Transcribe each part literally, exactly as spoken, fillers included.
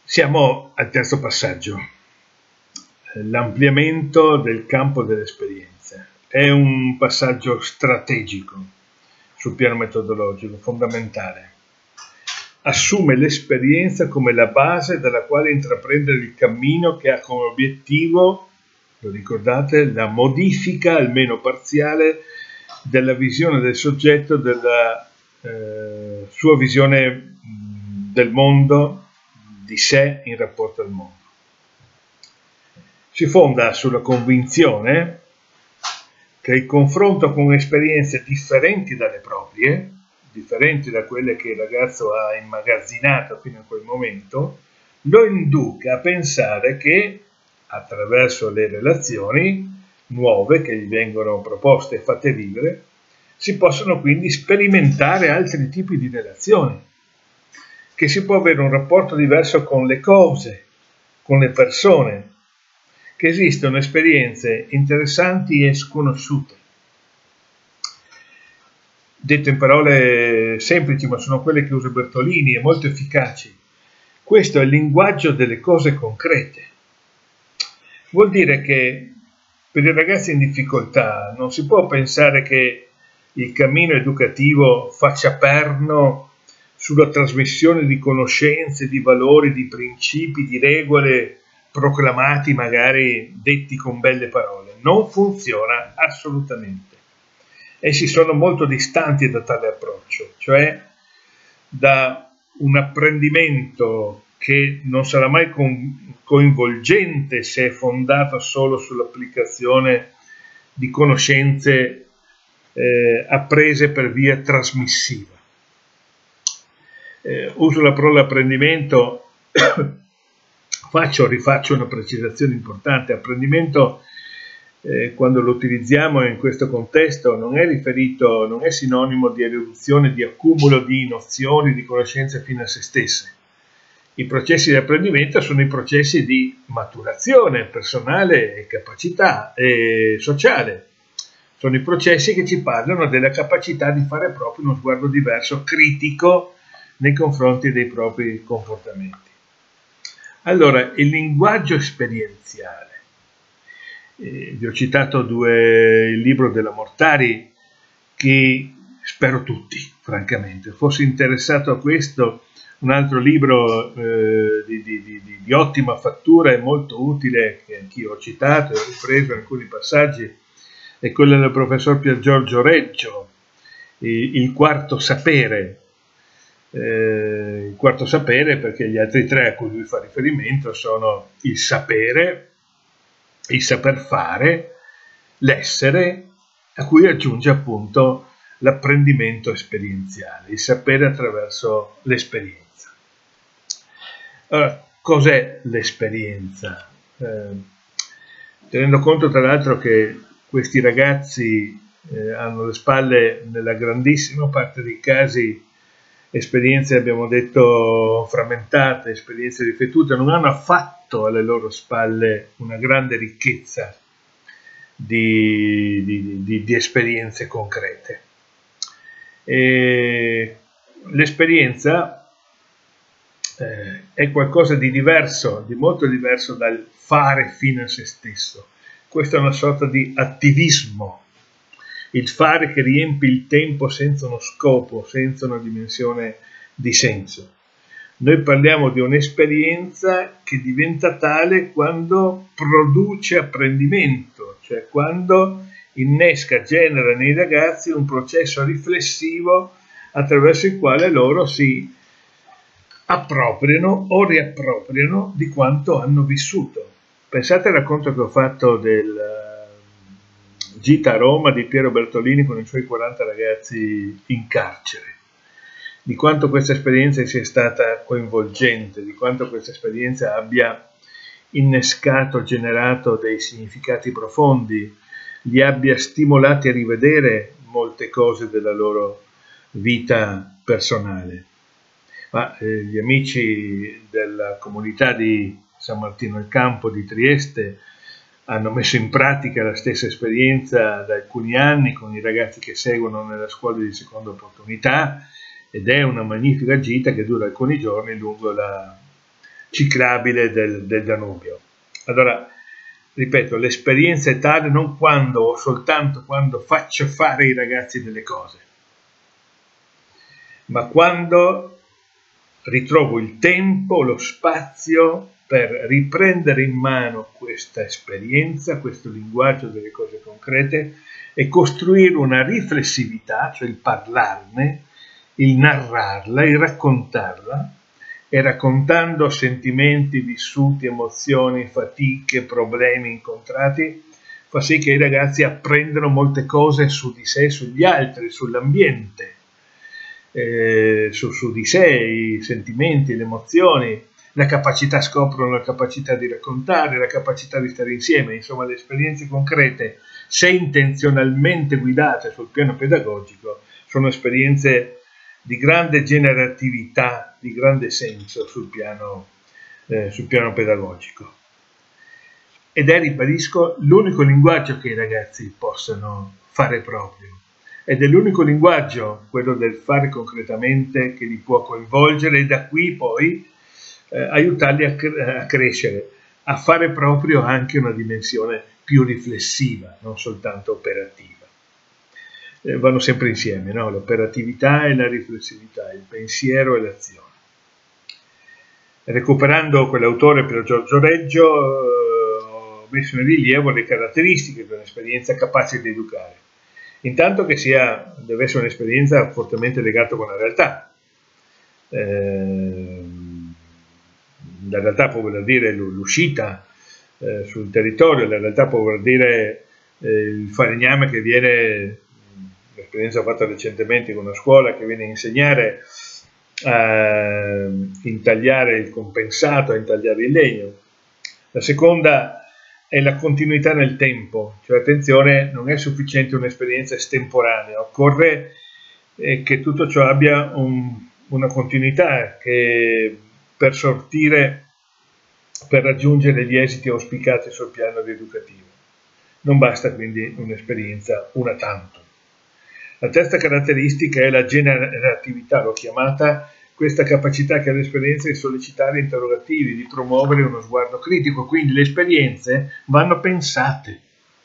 Siamo al terzo passaggio, l'ampliamento del campo delle esperienze. È un passaggio strategico sul piano metodologico, fondamentale. Assume l'esperienza come la base dalla quale intraprendere il cammino che ha come obiettivo, lo ricordate, la modifica almeno parziale della visione del soggetto, della eh, sua visione del mondo, di sé in rapporto al mondo. Si fonda sulla convinzione che il confronto con esperienze differenti dalle proprie, differenti da quelle che il ragazzo ha immagazzinato fino a quel momento, lo induca a pensare che attraverso le relazioni nuove che gli vengono proposte e fatte vivere, si possono quindi sperimentare altri tipi di relazioni, che si può avere un rapporto diverso con le cose, con le persone, che esistono esperienze interessanti e sconosciute. Detto in parole semplici, ma sono quelle che usa Bertolini e molto efficaci. Questo è il linguaggio delle cose concrete. Vuol dire che per i ragazzi in difficoltà non si può pensare che il cammino educativo faccia perno sulla trasmissione di conoscenze, di valori, di principi, di regole proclamati, magari detti con belle parole. Non funziona assolutamente. Essi sono molto distanti da tale approccio, cioè da un apprendimento che non sarà mai coinvolgente se è fondato solo sull'applicazione di conoscenze eh, apprese per via trasmissiva. Eh, uso la parola apprendimento, faccio o rifaccio una precisazione importante. Apprendimento, eh, quando lo utilizziamo in questo contesto, non è riferito, non è sinonimo di eruzione, di accumulo di nozioni, di conoscenze fino a se stesse. I processi di apprendimento sono i processi di maturazione personale e capacità e sociale. Sono i processi che ci parlano della capacità di fare proprio uno sguardo diverso, critico, nei confronti dei propri comportamenti. Allora, il linguaggio esperienziale. Eh, vi ho citato due, il libro della Mortari, che spero tutti, francamente. Fossi interessato a questo, un altro libro eh, di, di, di, di ottima fattura e molto utile, che anch'io ho citato e ho ripreso in alcuni passaggi, è quello del professor Pier Giorgio Reggio, Il quarto sapere. Eh, il quarto sapere, perché gli altri tre a cui lui fa riferimento sono il sapere, il saper fare, l'essere, a cui aggiunge appunto l'apprendimento esperienziale, il sapere attraverso l'esperienza. Allora, cos'è l'esperienza? Eh, tenendo conto tra l'altro che questi ragazzi eh, hanno alle spalle, nella grandissima parte dei casi, esperienze, abbiamo detto, frammentate, esperienze ripetute, non hanno affatto alle loro spalle una grande ricchezza di, di, di, di esperienze concrete. E l'esperienza eh, è qualcosa di diverso, di molto diverso dal fare fine a se stesso. Questa è una sorta di attivismo, il fare che riempie il tempo senza uno scopo, senza una dimensione di senso. Noi parliamo di un'esperienza che diventa tale quando produce apprendimento, cioè quando innesca, genera nei ragazzi un processo riflessivo attraverso il quale loro si appropriano o riappropriano di quanto hanno vissuto. Pensate al racconto che ho fatto del Gita a Roma di Piero Bertolini con i suoi quaranta ragazzi in carcere, di quanto questa esperienza sia stata coinvolgente, di quanto questa esperienza abbia innescato, generato dei significati profondi, li abbia stimolati a rivedere molte cose della loro vita personale. Ma eh, gli amici della comunità di San Martino al Campo di Trieste hanno messo in pratica la stessa esperienza da alcuni anni con i ragazzi che seguono nella scuola di seconda opportunità, ed è una magnifica gita che dura alcuni giorni lungo la, ciclabile del, del Danubio. Allora, ripeto, l'esperienza è tale non quando o soltanto quando faccio fare ai ragazzi delle cose, ma quando ritrovo il tempo, lo spazio per riprendere in mano questa esperienza, questo linguaggio delle cose concrete e costruire una riflessività, cioè il parlarne, il narrarla, il raccontarla, e raccontando sentimenti vissuti, emozioni, fatiche, problemi incontrati, fa sì che i ragazzi apprendano molte cose su di sé, sugli altri, sull'ambiente, eh, su, su di sé, i sentimenti, le emozioni, la capacità, scoprono la capacità di raccontare, la capacità di stare insieme, insomma le esperienze concrete, se intenzionalmente guidate sul piano pedagogico, sono esperienze di grande generatività, di grande senso sul piano, eh, sul piano pedagogico. Ed è, ribadisco, l'unico linguaggio che i ragazzi possano fare proprio. Ed è l'unico linguaggio, quello del fare concretamente, che li può coinvolgere e da qui poi eh, aiutarli a, cre- a crescere, a fare proprio anche una dimensione più riflessiva, non soltanto operativa. Eh, vanno sempre insieme, no? L'operatività e la riflessività, il pensiero e l'azione. Recuperando quell'autore Pier Giorgio Reggio, eh, ho messo in rilievo le caratteristiche di un'esperienza capace di educare. Intanto che sia, deve essere un'esperienza fortemente legata con la realtà. Eh, la realtà può voler dire l'uscita eh, sul territorio, la realtà può voler dire eh, il falegname che viene, l'esperienza fatta recentemente con una scuola, che viene a insegnare a intagliare il compensato, a intagliare il legno. La seconda è la continuità nel tempo, cioè attenzione, non è sufficiente un'esperienza estemporanea, occorre eh, che tutto ciò abbia un, una continuità che per sortire, per raggiungere gli esiti auspicati sul piano educativo. Non basta quindi un'esperienza una tantum. La terza caratteristica è la generatività, l'ho chiamata, questa capacità che ha l'esperienza di sollecitare interrogativi, di promuovere uno sguardo critico, quindi le esperienze vanno pensate.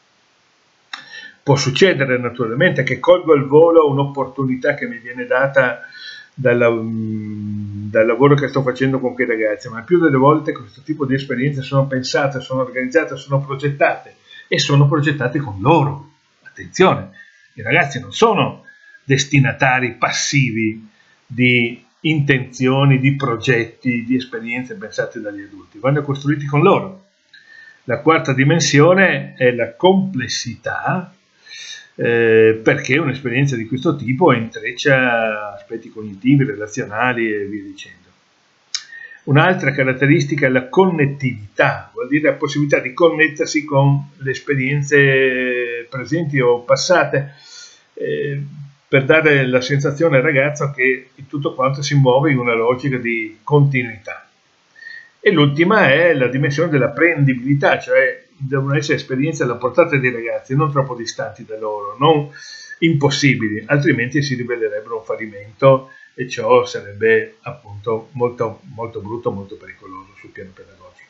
Può succedere naturalmente che colgo al volo un'opportunità che mi viene data dal, dal lavoro che sto facendo con quei ragazzi, ma più delle volte questo tipo di esperienze sono pensate, sono organizzate, sono progettate e sono progettate con loro. Attenzione, i ragazzi non sono destinatari passivi di intenzioni, di progetti, di esperienze pensate dagli adulti, vanno costruiti con loro. La quarta dimensione è la complessità, eh, perché un'esperienza di questo tipo intreccia aspetti cognitivi, relazionali e via dicendo. Un'altra caratteristica è la connettività, vuol dire la possibilità di connettersi con le esperienze presenti o passate, eh, per dare la sensazione al ragazzo che tutto quanto si muove in una logica di continuità. E l'ultima è la dimensione dell'apprendibilità, cioè devono essere esperienze alla portata dei ragazzi, non troppo distanti da loro, non impossibili, altrimenti si rivelerebbero un fallimento e ciò sarebbe appunto molto, molto brutto, molto pericoloso sul piano pedagogico.